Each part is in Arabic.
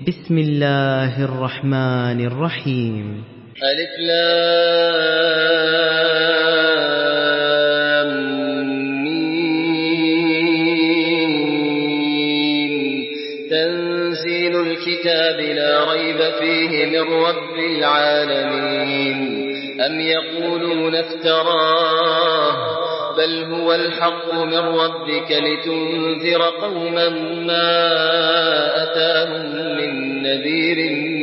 بسم الله الرحمن الرحيم. ألف لام ميم. تنزيل الكتاب لا ريب فيه من رب العالمين. أم يقولون افتراه بل هو الحق من ربك لتنذر قوما ما أتاهم من نذير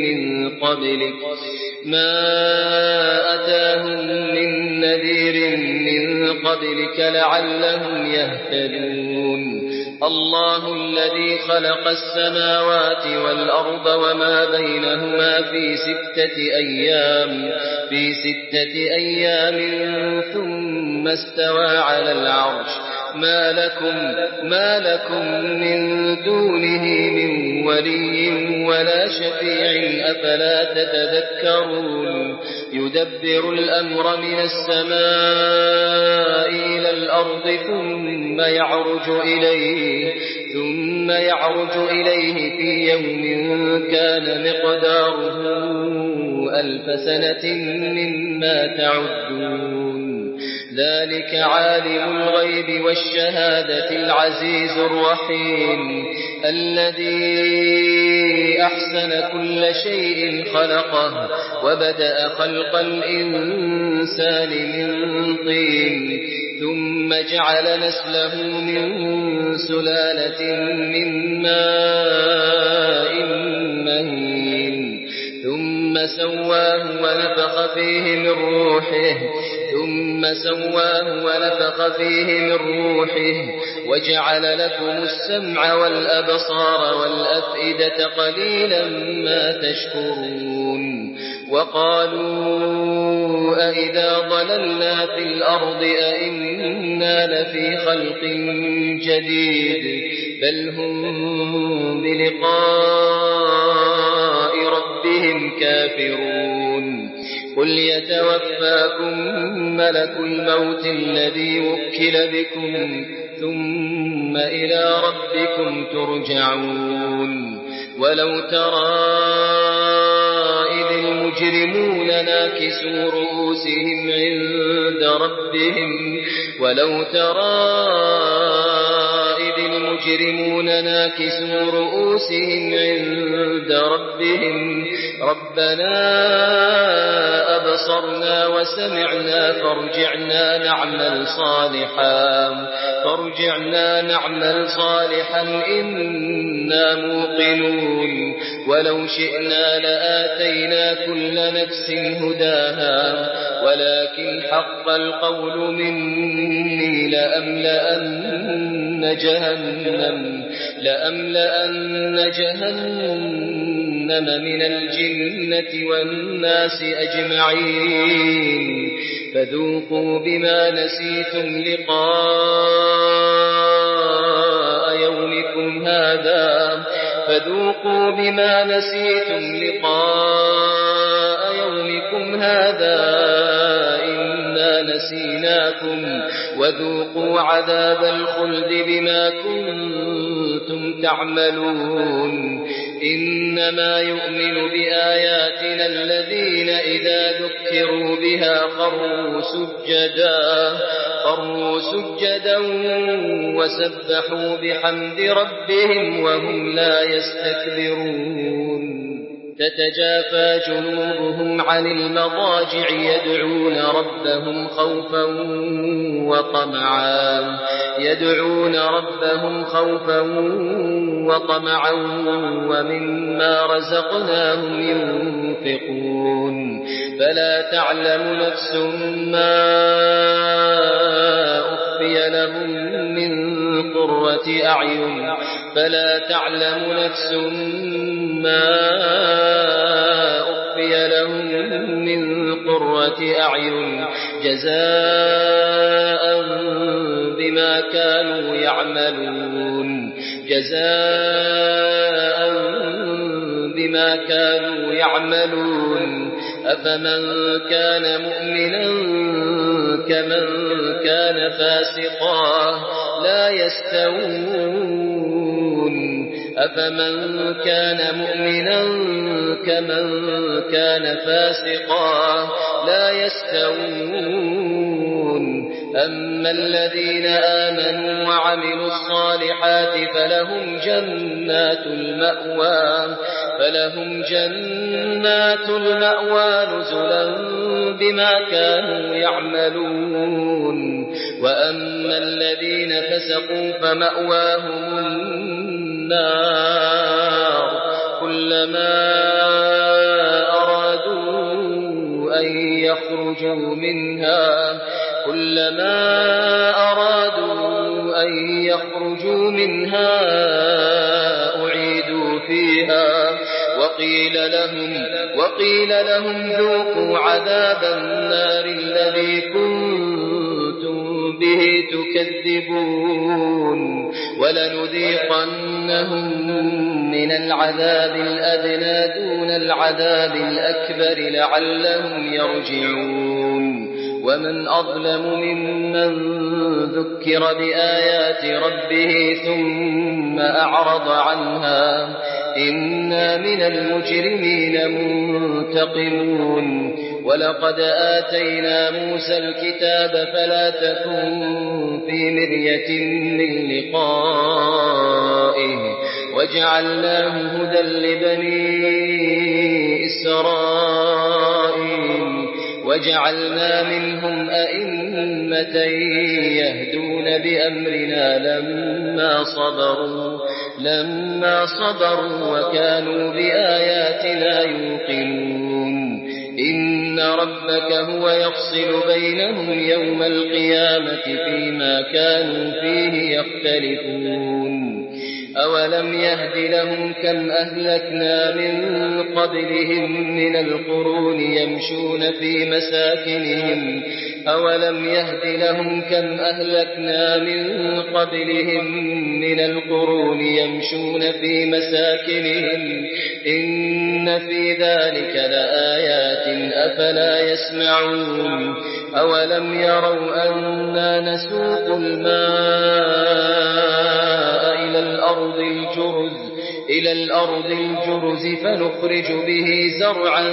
من قبلك لعلهم يهتدون. الله الذي خلق السماوات والأرض وما بينهما في ستة أيام ثم استوى على العرش. ما لكم من دونه من ولي ولا شفيع أفلا تتذكرون. يدبر الأمر من السماء إلى الأرض ثم يعرج إليه في يوم كان مقداره 1000 سنة مما تعدون. ذلك عالم الغيب والشهادة العزيز الرحيم الذي أحسن كل شيء خلقه وبدأ خلق الإنسان من طين ثم جعل نسله من سلالة من ماء مهين ثم سواه ونفخ فيه من روحه وجعل لكم السمع والأبصار والأفئدة قليلا ما تشكرون. وقالوا أئذا ضللنا في الأرض أئنا لفي خلق جديد بل هم بلقاء ربهم كافرون. قل يتوفاكم ملك الموت الذي وكل بكم ثم إلى ربكم ترجعون. ولو ترى إذ المجرمون ناكسوا رؤوسهم عند ربهم ربنا أبصرنا وسمعنا فارجعنا نعمل صالحا إنا موقنون. ولو شئنا لآتينا كل نفس هداها ولكن حق القول مني لأملأن جهنم من الجنة والناس أجمعين. فذوقوا بما نسيتم لقاء يومكم هذا إنا نسيناكم وذوقوا عذاب الخلد بما كنتم تعملون. إنما يؤمن بآياتنا الذين إذا ذكروا بها خروا سجدا وسبحوا بحمد ربهم وهم لا يستكبرون. تتجافى جنوبهم عن المضاجع يدعون ربهم خوفا وطمعا ومما رزقناهم ينفقون. فلا تعلم نفس ما أخفي لهم من قرة أعين جزاء بما كانوا يعملون. أفمن كان مؤمنا كمن كان فاسقا لا يستوون أفمن كان مؤمنا كمن كان فاسقا لا يستوون أما الذين آمنوا وعملوا الصالحات فلهم جنات المأوى نزلا بما كانوا يعملون وأما الذين فسقوا فمأواهم النار كلما أرادوا أن يخرجوا منها أعيدوا فيها وقيل لهم ذوقوا عذاب النار الذي كنتم به تكذبون ولنذيقنهم من العذاب الأدنى دون العذاب الأكبر لعلهم يرجعون ومن أظلم ممن ذكر بآيات ربه ثم أعرض عنها إنا من المجرمين منتقمون ولقد آتينا موسى الكتاب فلا تكن في مرية من لقائه وجعلناه هدى لبني إسرائيل وجعلنا منهم أئمة يهدون بأمرنا لما صبروا وكانوا بآياتنا يوقنون إن ربك هو يفصل بينهم يوم القيامة فيما كانوا فيه يختلفون أولم يهد لهم كم أهلكنا من قبلهم من القرون يمشون في مساكنهم إن في ذلك لآيات أفلا يسمعون أولم يروا أنا نسوق الماء إلى الأرض الجرز فنخرج به زرعا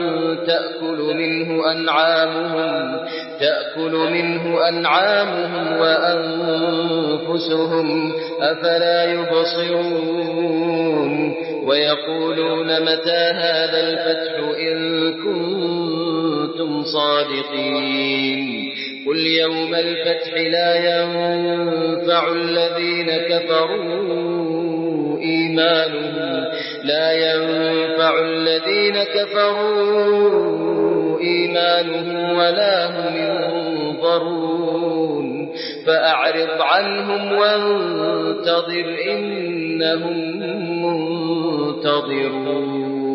تأكل منه أنعامهم وأنفسهم أفلا يبصرون ويقولون متى هذا الفتح إن كنتم صادقين قل يوم الفتح لا ينفع الذين كفروا إيمانهم ولا هم ينظرون فأعرض عنهم وانتظر إنهم منتظرون